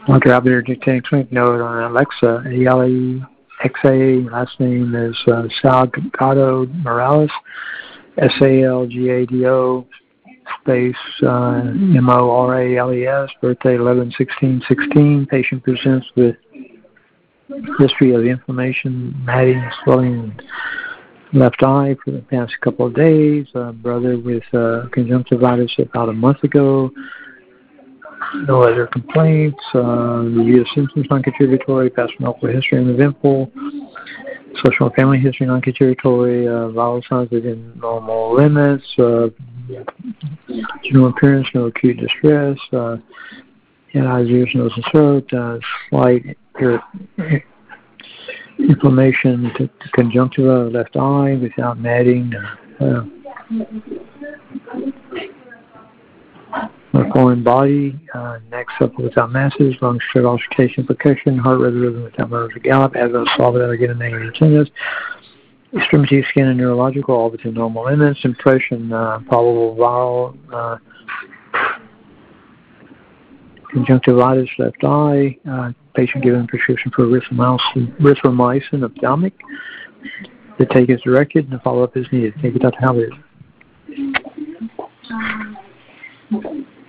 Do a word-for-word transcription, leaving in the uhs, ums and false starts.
Intraoperative dictating clinic note on Alexa, A L E X A, last name is uh, Salgado Morales, S A L G A D O, space uh, M O R A L E S, birthday eleven sixteen sixteen. Patient presents with history of inflammation, matting, swelling, left eye for the past couple of days. Uh, brother with uh, conjunctivitis about a month ago. No other complaints. Uh, review of symptoms non-contributory. Past medical history uneventful. Social and family history non-contributory. Uh, vital signs within normal limits. Uh, general appearance, no acute distress. Uh, and eyes, ears, nose, and throat. Uh, slight ir- inflammation to, to conjunctiva, left eye, without matting. Uh, a foreign body, uh, neck supple without masses, lungs, straight auscultation, percussion, heart rate rhythm without murmurs or gallop, asthma, solid without getting negative attendance, extremity, skin, and neurological, all within normal limits, impression, uh, probable viral, uh, conjunctivitis, left eye, uh, patient given prescription for erythromycin, erythromycin ophthalmic. The take is directed and the follow-up is needed. Thank you, Doctor Halbert.